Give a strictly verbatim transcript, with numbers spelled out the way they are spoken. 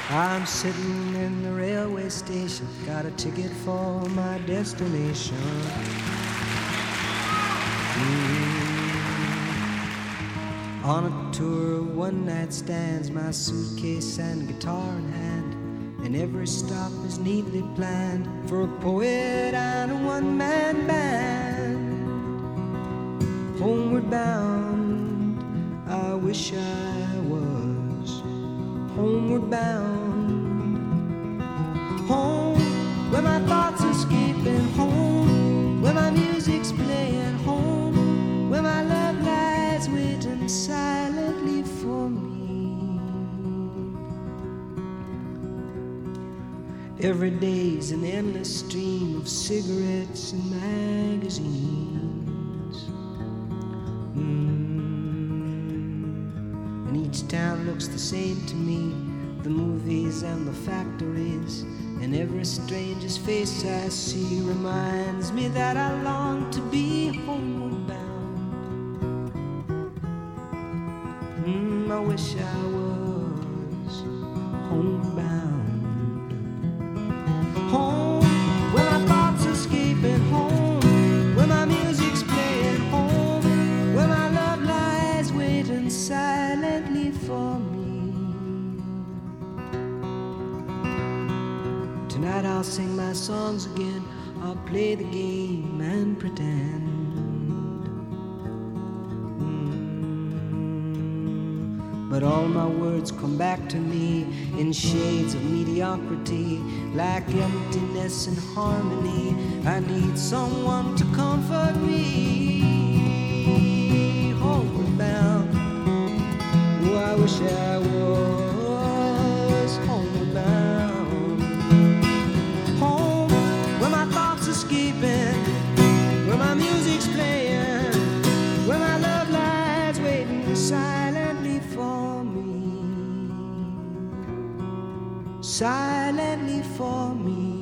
I'm sitting in the railway station, got a ticket for my destination. Mm. On a tour of one-night stands, my suitcase and guitar in hand, and every stop is neatly planned for a poet and a one-man band. Homeward bound, I wish I was homeward bound. Home, where my thoughts are escaping. Home, where my music's playing. Home, where my love lies waiting silently for me. Every day's an endless stream of cigarettes and magazines. Mm. And each town looks the same to me, the movies and the factories, and every stranger's face I see reminds me that I long to be homeward bound. Mm, I wish I was homeward bound. Home, where my thoughts are escaping. Home, where my music's playing. Home, where my love lies waiting silently for me. Tonight I'll sing my songs again, I'll play the game and pretend. Mm. But all my words come back to me in shades of mediocrity, like emptiness and harmony. I need someone to comfort me. Homeward bound, oh, I wish I was homeward bound. Escaping, where my music's playing, where my love lies waiting silently for me, silently for me.